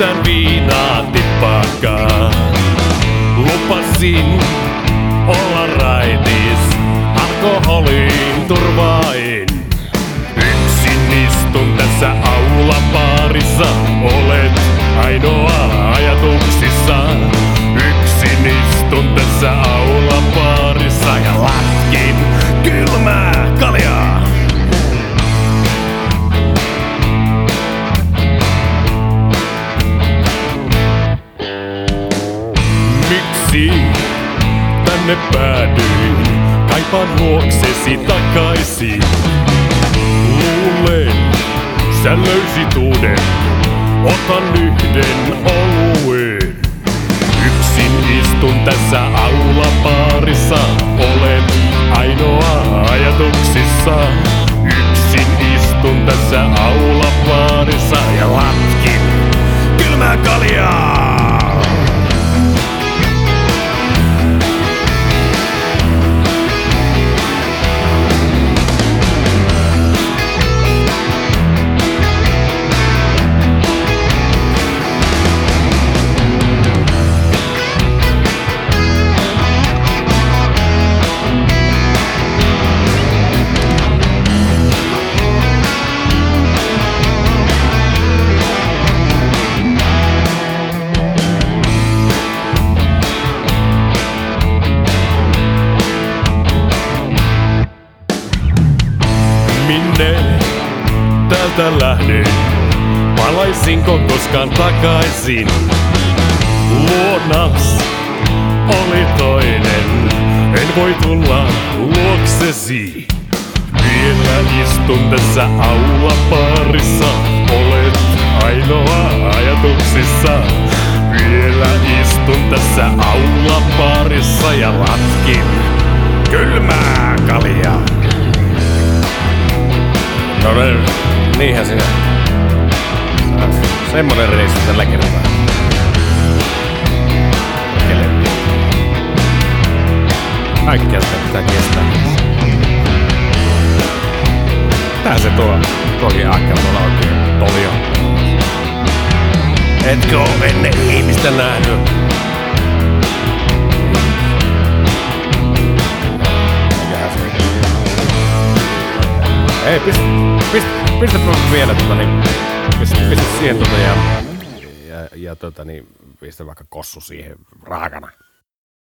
yhtään viinaa tippaakaan. Lupasin olla raitis, alkoholiin turvain. Yksin istun tässä aulabaarissa, olet ainoa ajatuksissa. Yksin istun tässä aulabaarissa ja latkin kylmää kaljaa. Miksi tänne päädyin? Kaipaan luoksesi takaisin. Luulen, sä löysit uuden. Otan yhden oluen. Yksin istun tässä aulabaarissa. Olet ainoa ajatuksissa. Yksin istun tässä aulabaarissa ja latkin kylmää kaljaa. Minne täältä lähdin? Palaisinko koskaan takaisin? Luonas oli toinen, en voi tulla luoksesi. Vielä istun tässä aulabaarissa, olet ainoa ajatuksissa. Vielä istun tässä aulabaarissa ja latkin kylmää kaljaa. No niinhän sinä. Semmonen reissu tällä kertaa. Kaikkea sitä pitää kestää. Tää se tuokin akka tuolla oikein tolio. Etkö oo ennen ihmistä nähnyt? Ei, pistä vielä pistä siihen ja pistä vaikka kossu siihen raakana.